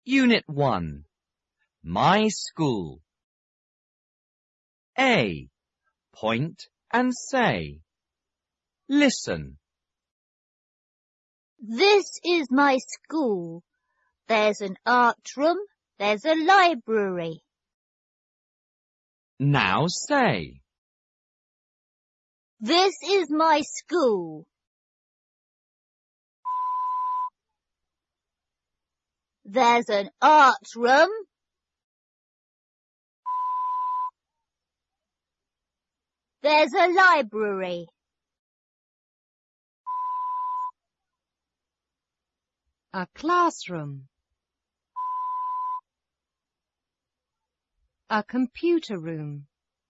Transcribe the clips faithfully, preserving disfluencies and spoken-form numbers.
Unit one. My school. A. Point and say. Listen. This is my school. There's an art room. There's a library. Now say. This is my school. There's an art room. There's a library. A classroom. A computer room.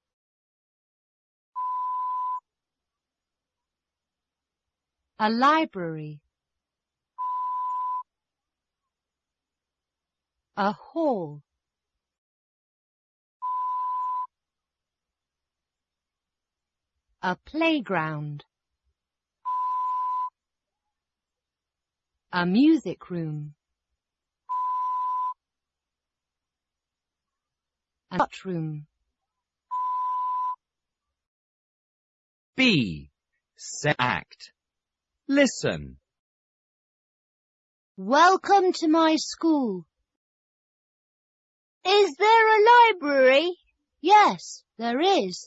A library. A hall. A playground. A music room. An art room. B. Say act. Listen. Welcome to my school. Is there a library? Yes, there is.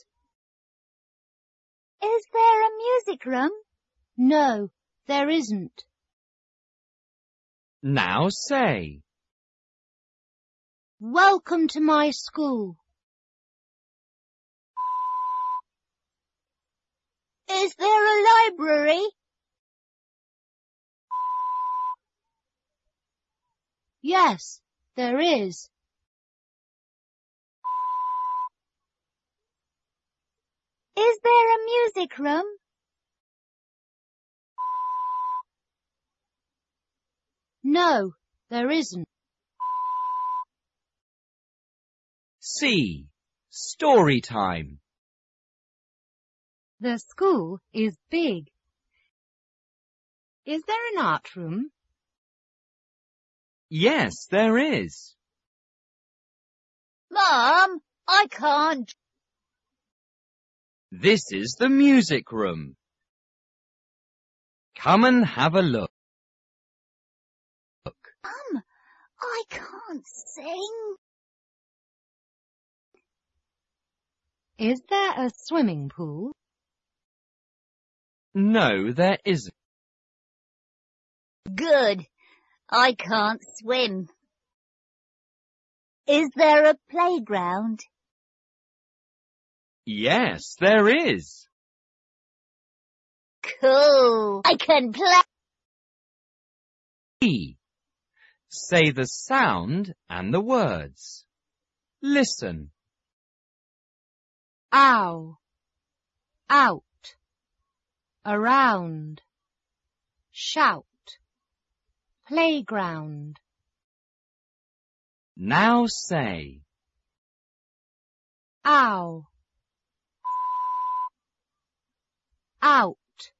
Is there a music room? No, there isn't. Now say. Welcome to my school. Is there a library? Yes, there is. Is there a music room? No, there isn't. C. Story time. The school is big. Is there an art room? Yes, there is. Mom, I can't. This is the music room. Come and have a look. Mum, I can't sing. Is there a swimming pool? No, there isn't. Good. I can't swim. Is there a playground? Yes, there is. Cool. I can play. E. Say the sound and the words. Listen. Ow. Out. Around. Shout. Playground. Now say. Ow. Out.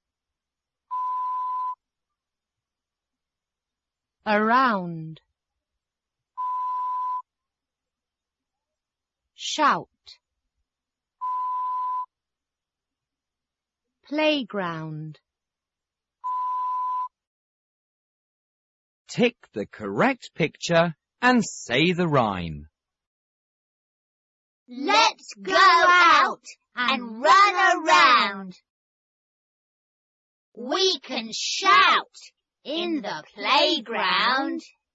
Around. Shout. Playground. Tick the correct picture and say the rhyme. Let's go out and run around. We can shout in the playground.